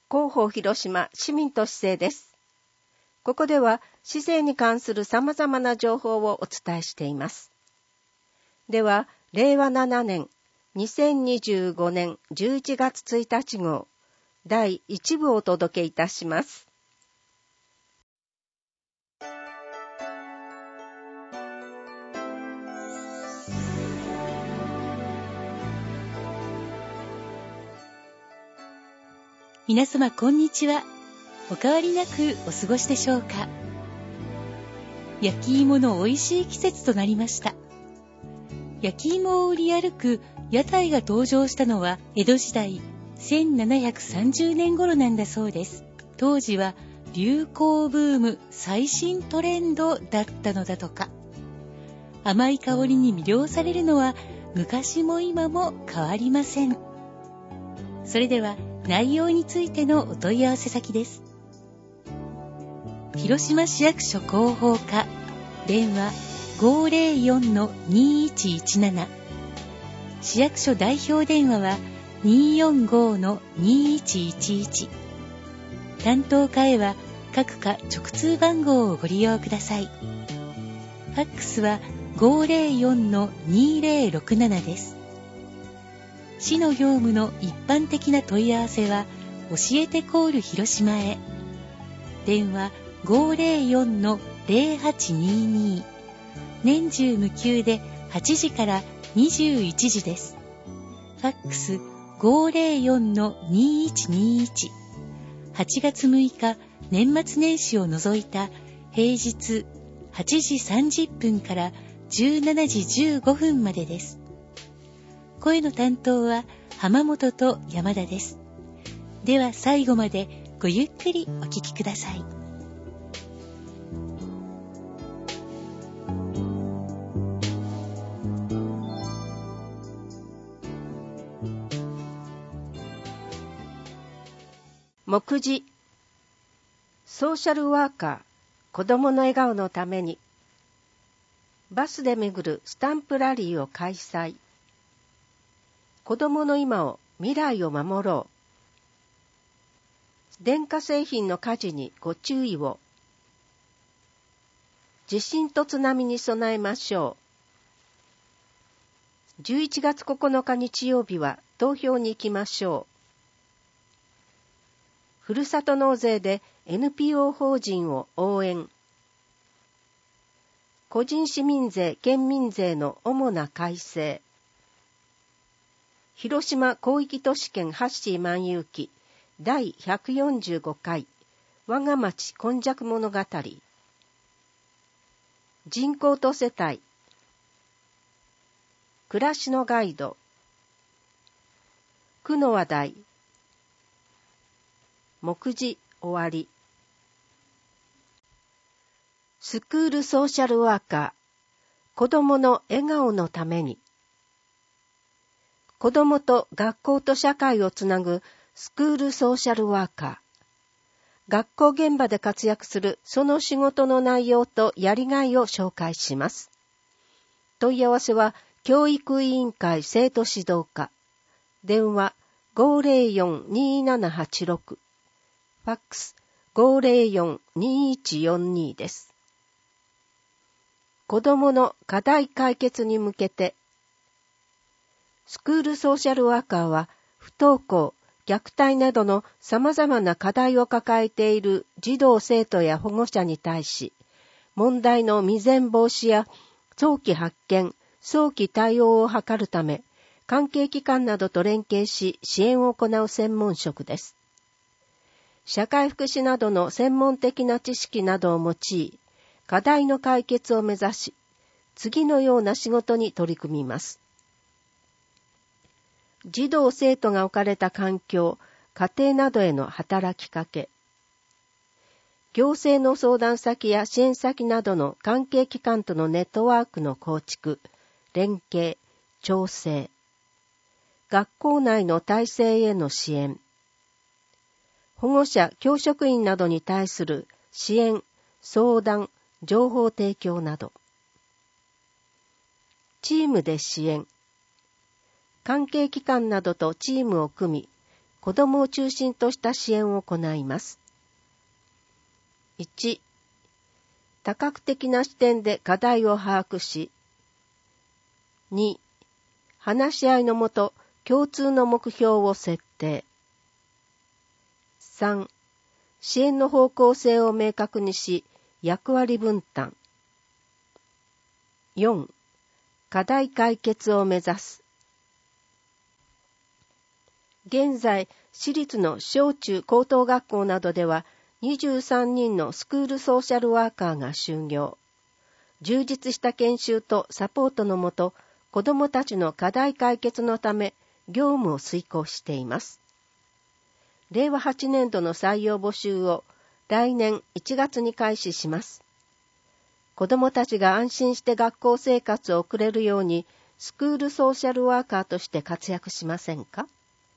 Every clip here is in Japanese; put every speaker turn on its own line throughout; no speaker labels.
広報広島市民と市政です。ここでは市政に関する様々な情報をお伝えしています。では、令和7年2025年11月1日号第1部をお届けいたします。
皆様こんにちは。お変わりなくお過ごしでしょうか。焼き芋の美味しい季節となりました。焼き芋を売り歩く屋台が登場したのは江戸時代1730年頃なんだそうです。当時は流行ブーム、最新トレンドだったのだとか。甘い香りに魅了されるのは昔も今も変わりません。それでは内容についてのお問い合わせ先です。広島市役所広報課、電話 504-2117、市役所代表電話は 245-2111、担当課へは各課直通番号をご利用ください。ファックスは 504-2067 です。市の業務の一般的な問い合わせは教えてコール広島へ。電話 504-0822、年中無休で8時から21時です。ファックス 504-2121、8月6日年末年始を除いた平日8時30分から17時15分までです。声の担当は浜本と山田です。では最後までごゆっくりお聞きください。
目次、ソーシャルワーカー、子どもの笑顔のために、バスで巡るスタンプラリーを開催。子どもの今を、未来を守ろう。電化製品の火事にご注意を。地震と津波に備えましょう。11月9日日曜日は投票に行きましょう。ふるさと納税で NPO 法人を応援。個人市民税・県民税の主な改正。広島広域都市圏ハッシー万有記第145回我が町今昔物語。人口と世帯。暮らしのガイド。区の話題。目次終わり。スクールソーシャルワーカー、子どもの笑顔のために。子どもと学校と社会をつなぐスクールソーシャルワーカー。学校現場で活躍するその仕事の内容とやりがいを紹介します。問い合わせは教育委員会生徒指導課。電話 504-2786。ファックス 504-2142 です。子どもの課題解決に向けて、スクールソーシャルワーカーは不登校、虐待などの様々な課題を抱えている児童生徒や保護者に対し、問題の未然防止や早期発見、早期対応を図るため、関係機関などと連携し支援を行う専門職です。社会福祉などの専門的な知識などを用い、課題の解決を目指し、次のような仕事に取り組みます。児童生徒が置かれた環境、家庭などへの働きかけ。行政の相談先や支援先などの関係機関とのネットワークの構築、連携、調整。学校内の体制への支援。保護者、教職員などに対する支援、相談、情報提供など。チームで支援。関係機関などとチームを組み、 子どもを中心とした支援を行います。1、多角的な視点で課題を把握し、2、話し合いのもと共通の目標を設定。3、支援の方向性を明確にし、役割分担。4、課題解決を目指す。現在、私立の小中高等学校などでは、23人のスクールソーシャルワーカーが就業。充実した研修とサポートのもと、子どもたちの課題解決のため、業務を遂行しています。令和8年度の採用募集を来年1月に開始します。子どもたちが安心して学校生活を送れるように、スクールソーシャルワーカーとして活躍しませんか？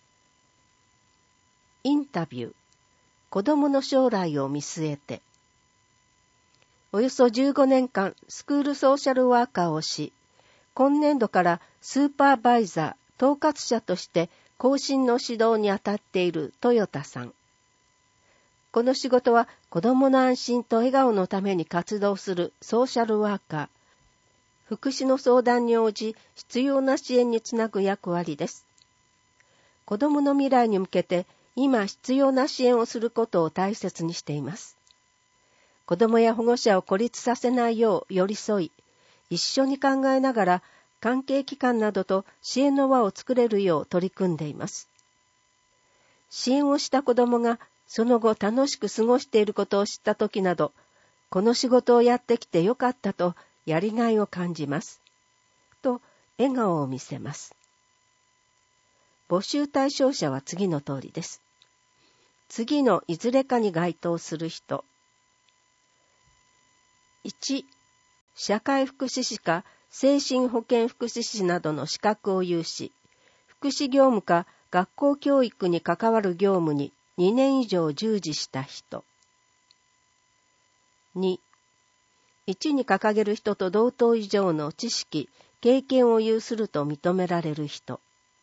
インタビュー。子どもの将来を見据えて。およそ15年間スクールソーシャルワーカーをし、今年度からスーパーバイザー、統括者として後進の指導に当たっている豊田さん。この仕事は子どもの安心と笑顔のために活動するソーシャルワーカー、福祉の相談に応じ必要な支援につなぐ役割です。子どもの未来に向けて今必要な支援をすることを大切にしています。子どもや保護者を孤立させないよう寄り添い、一緒に考えながら関係機関などと支援の輪を作れるよう取り組んでいます。支援をした子どもがその後楽しく過ごしていることを知ったときなど、この仕事をやってきてよかったとやりがいを感じます。と笑顔を見せます。募集対象者は次の通りです。次のいずれかに該当する人。1、社会福祉士か精神保健福祉士などの資格を有し、福祉業務か学校教育に関わる業務に2年以上従事した人。2、1に掲げる人と同等以上の知識、経験を有すると認められる人。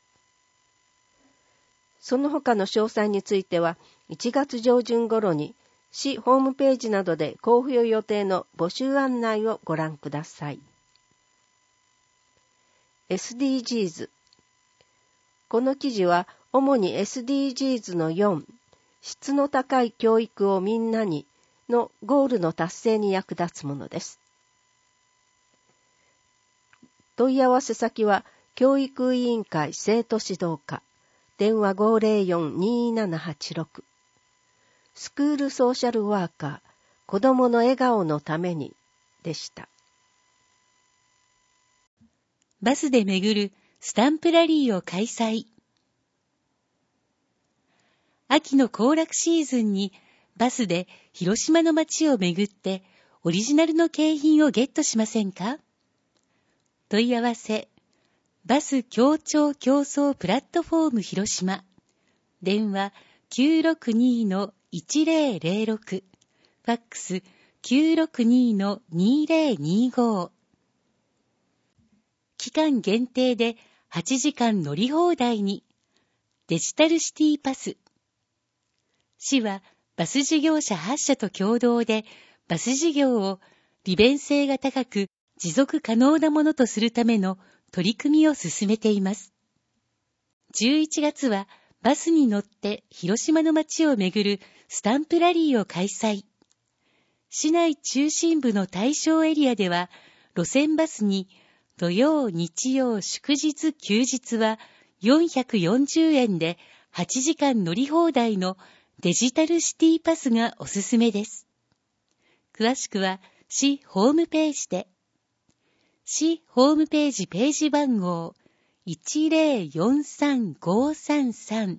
その他の詳細については、1月上旬頃に市ホームページなどで公表予定の募集案内をご覧ください。SDGs。この記事は主に SDGs の4、質の高い教育をみんなにのゴールの達成に役立つものです。問い合わせ先は教育委員会生徒指導課、電話 504-2786。スクールソーシャルワーカー、子どもの笑顔のためにでした。
バスで巡るスタンプラリーを開催。秋の行楽シーズンにバスで広島の街を巡ってオリジナルの景品をゲットしませんか？問い合わせ、バス協調競争プラットフォーム広島、電話 962-1006、ファックス 962-2025。期間限定で8時間乗り放題に。デジタルシティパス。市はバス事業者8社と共同でバス事業を利便性が高く持続可能なものとするための取り組みを進めています。11月はバスに乗って広島の街を巡るスタンプラリーを開催。市内中心部の対象エリアでは路線バスに土曜、日曜、祝日、休日は440円で8時間乗り放題のデジタルシティパスがおすすめです。詳しくは市ホームページで。市ホームページページ番号 1043533。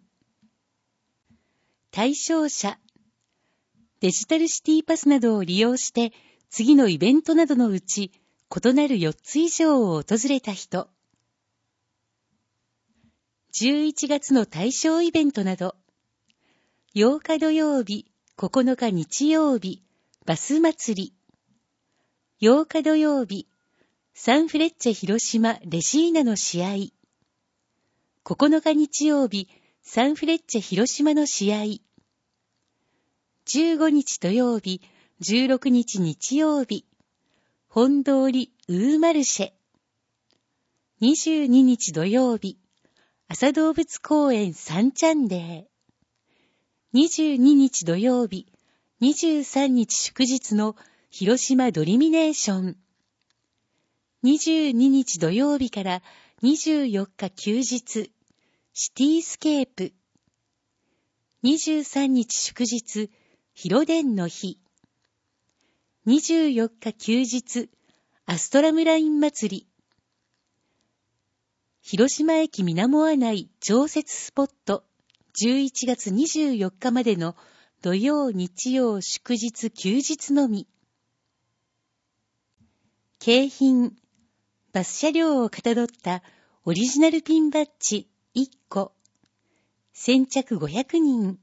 対象者。デジタルシティパスなどを利用して次のイベントなどのうち異なる4つ以上を訪れた人。11月の対象イベントなど。8日土曜日、9日日曜日、バス祭り。8日土曜日、サンフレッチェ広島レジーナの試合。9日日曜日、 サンフレッチェ広島の試合。15日土曜日、16日日曜日、本通りウーマルシェ。22日土曜日、朝動物公園3チャンデー。22日土曜日、23日祝日の広島ドリミネーション。22日土曜日から24日休日、シティスケープ。23日祝日、広電の日。24日休日、アストラムライン祭り。広島駅水面案内常設スポット、11月24日までの土曜、日曜、祝日、休日のみ。景品、バス車両をかたどったオリジナルピンバッジ1個。先着500人。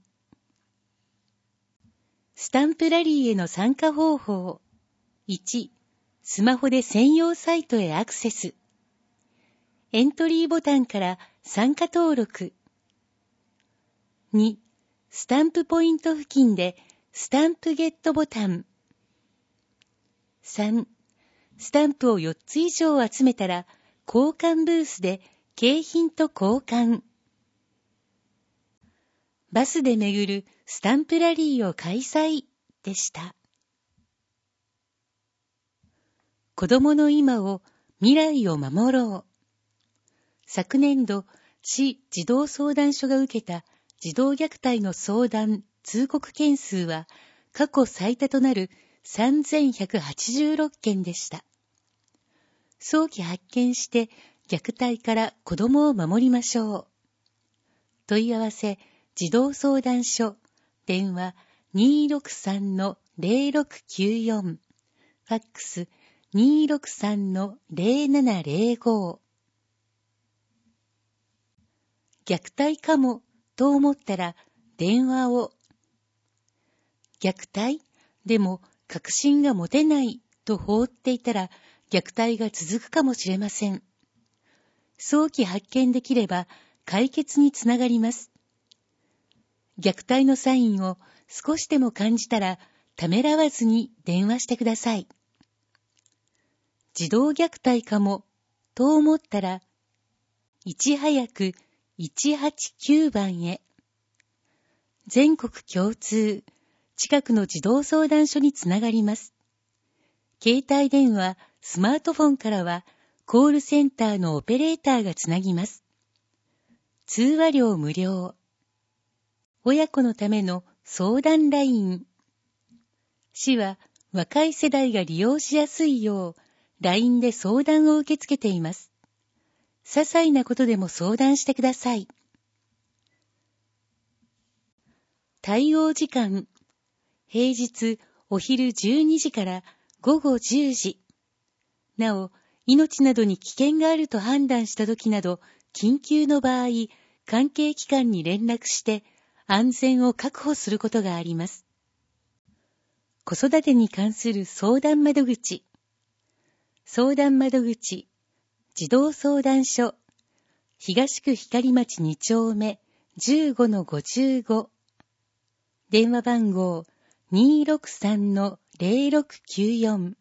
スタンプラリーへの参加方法。1、スマホで専用サイトへアクセス。エントリーボタンから参加登録。2、スタンプポイント付近でスタンプゲットボタン。3、スタンプを4つ以上集めたら交換ブースで景品と交換。バスで巡るスタンプラリーを開催でした。子供の今を、未来を守ろう。昨年度、市児童相談所が受けた児童虐待の相談・通告件数は過去最多となる3186件でした。早期発見して虐待から子供を守りましょう。問い合わせ、児童相談所、電話 263-0694、ファックス 263-0705。虐待かもと思ったら電話を。虐待でも確信が持てないと放っていたら虐待が続くかもしれません。早期発見できれば解決につながります。虐待のサインを少しでも感じたらためらわずに電話してください。児童虐待かもと思ったらいち早く189番へ。全国共通、近くの児童相談所につながります。携帯電話、スマートフォンからはコールセンターのオペレーターがつなぎます。通話料無料。親子のための相談ライン。市は若い世代が利用しやすいよう LINE で相談を受け付けています。些細なことでも相談してください。対応時間。平日お昼12時から午後10時。なお、命などに危険があると判断したときなど、緊急の場合、関係機関に連絡して安全を確保することがあります。子育てに関する相談窓口。相談窓口、児童相談所、東区光町2丁目 15-55。電話番号 263-0694。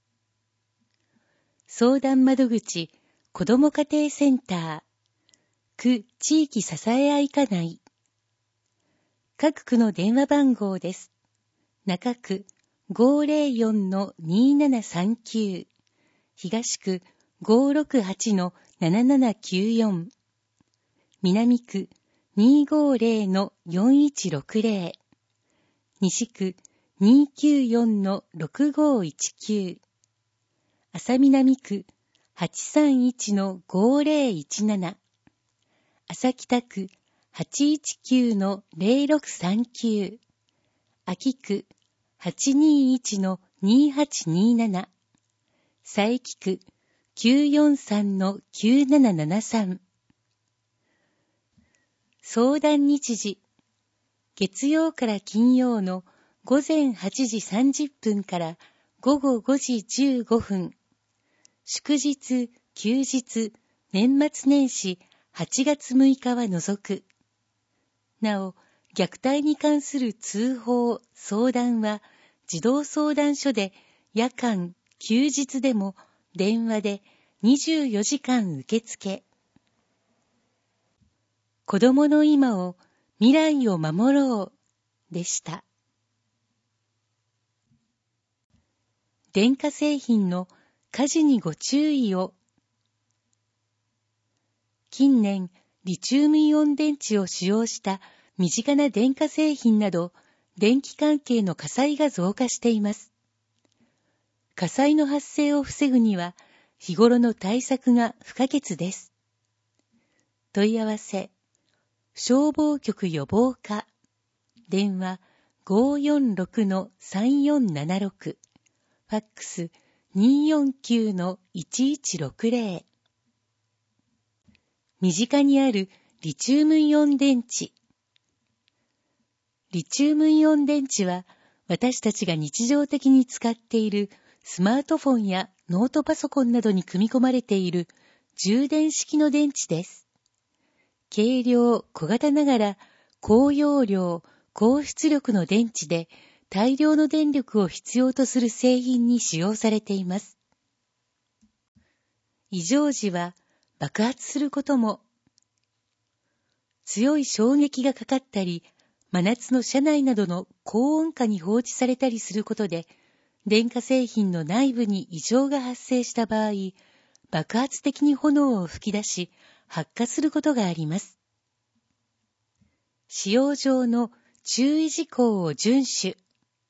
相談窓口、子ども家庭センター、区地域支え合い課内。各区の電話番号です。中区 504-2739、東区 568-7794、南区 250-4160、西区 294-6519、朝南区 831-5017、朝北区 819-0639、秋区 821-2827、佐伯区 943-9773。相談日時、月曜から金曜の午前8時30分から午後5時15分、祝日、休日、年末年始8月6日は除く。 なお、虐待に関する通報・相談は、児童相談所で夜間・休日でも電話で24時間受付。子供の今を、未来を守ろうでした。電化製品の火事にご注意を。近年、リチウムイオン電池を使用した身近な電化製品など、電気関係の火災が増加しています。火災の発生を防ぐには、日頃の対策が不可欠です。問い合わせ、消防局予防課、電話 546-3476、ファックス 249-1160。身近にあるリチウムイオン電池。リチウムイオン電池は、私たちが日常的に使っているスマートフォンやノートパソコンなどに組み込まれている充電式の電池です。軽量・小型ながら高容量・高出力の電池で大量の電力を必要とする製品に使用されています。異常時は爆発することも。強い衝撃がかかったり、真夏の車内などの高温下に放置されたりすることで、電化製品の内部に異常が発生した場合、爆発的に炎を吹き出し、発火することがあります。使用上の注意事項を遵守。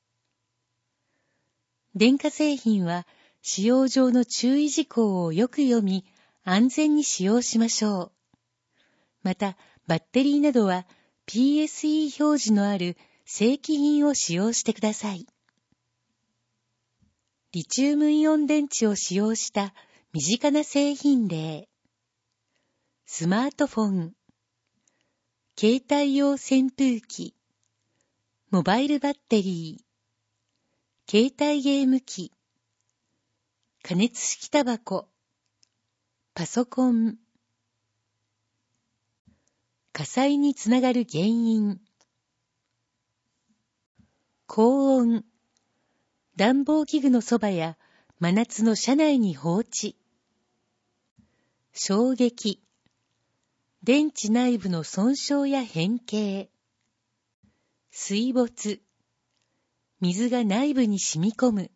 電化製品は使用上の注意事項をよく読み、安全に使用しましょう。また、バッテリーなどは PSE 表示のある正規品を使用してください。リチウムイオン電池を使用した身近な製品例。スマートフォン、携帯用扇風機、モバイルバッテリー、携帯ゲーム機、加熱式タバコ、パソコン。火災につながる原因。高温、暖房器具のそばや真夏の車内に放置。衝撃、電池内部の損傷や変形。水没、水が内部に染み込む。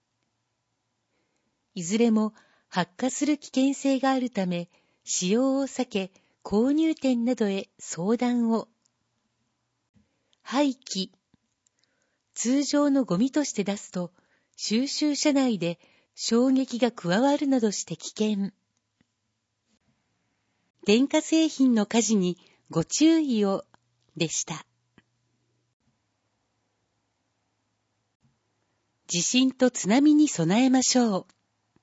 いずれも発火する危険性があるため、使用を避け、購入店などへ相談を。廃棄、通常のゴミとして出すと、収集車内で衝撃が加わるなどして危険。電化製品の火事にご注意をでした。地震と津波に備えましょう。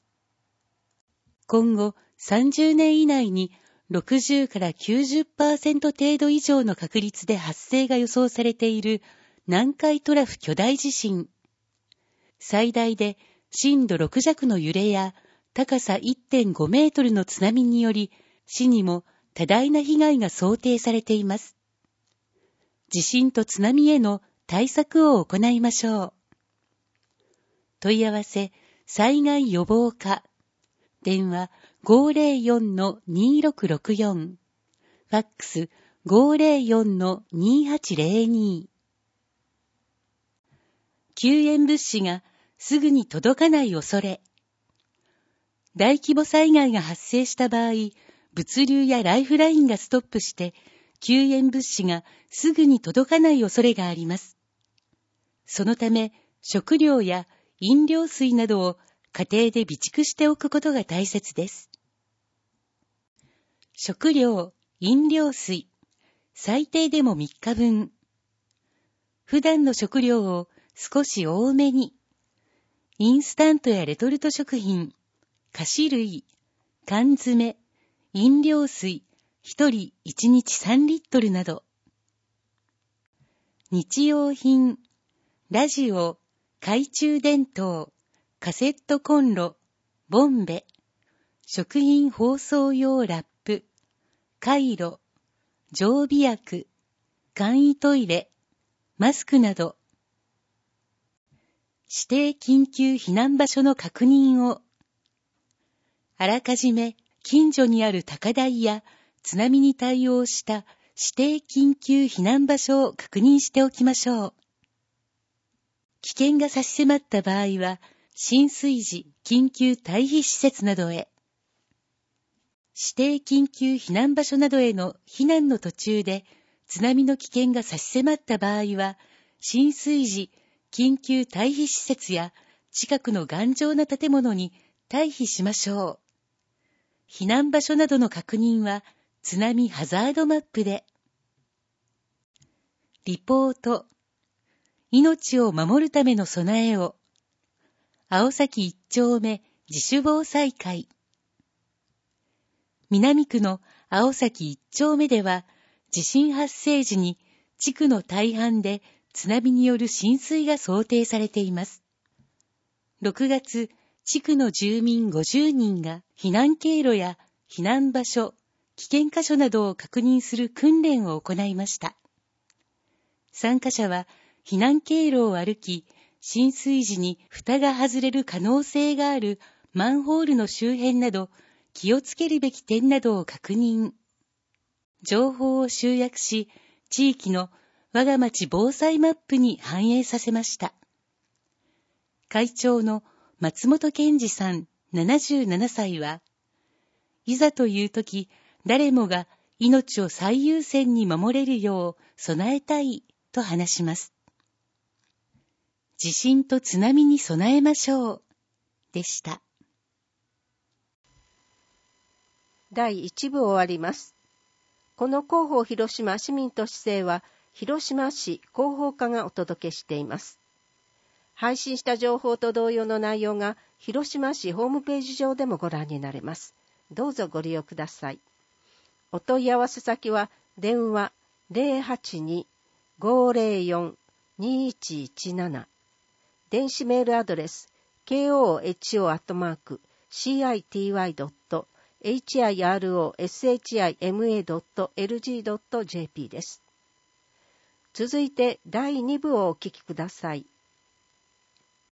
今後30年以内に60から 90% 程度以上の確率で発生が予想されている南海トラフ巨大地震。最大で震度6弱の揺れや高さ 1.5 メートルの津波により死にも多大な被害が想定されています。地震と津波への対策を行いましょう。問い合わせ、災害予防課。電話 504-2664。ファックス 504-2802。救援物資がすぐに届かない恐れ。大規模災害が発生した場合、物流やライフラインがストップして、救援物資がすぐに届かない恐れがあります。そのため、食料や飲料水などを家庭で備蓄しておくことが大切です。食料、飲料水、最低でも3日分。普段の食料を少し多めに。インスタントやレトルト食品、菓子類、缶詰、飲料水、1人1日3リットルなど。日用品、ラジオ、懐中電灯、カセットコンロ、ボンベ、食品包装用ラップ、カイロ、常備薬、 簡易トイレ、マスクなど、指定緊急避難場所の確認を、あらかじめ近所にある高台や津波に対応した指定緊急避難場所を確認しておきましょう。危険が差し迫った場合は、浸水時緊急退避施設などへ、指定緊急避難場所などへの避難の途中で津波の危険が差し迫った場合は、浸水時緊急退避施設や近くの頑丈な建物に退避しましょう。避難場所などの確認は津波ハザードマップで。リポート。命を守るための備えを。青崎一丁目自主防災会。南区の青崎一丁目では、地震発生時に地区の大半で津波による浸水が想定されています。6月、地区の住民50人が避難経路や避難場所、危険箇所などを確認する訓練を行いました。参加者は避難経路を歩き、浸水時に蓋が外れる可能性があるマンホールの周辺など、気をつけるべき点などを確認。情報を集約し、地域の我が町防災マップに反映させました。会長の松本健二さん77歳は、いざというとき、誰もが命を最優先に守れるよう備えたいと話します。地震と津波に備えましょうでした。
第1部終わります。この広報広島市民都市政は広島市広報課がお届けしています。配信した情報と同様の内容が広島市ホームページ上でもご覧になれます。どうぞご利用ください。お問い合わせ先は電話 082-504-2117 電子メールアドレス koho@city.hirosHIMA.lg.jp です。続いて第2部をお聞きください。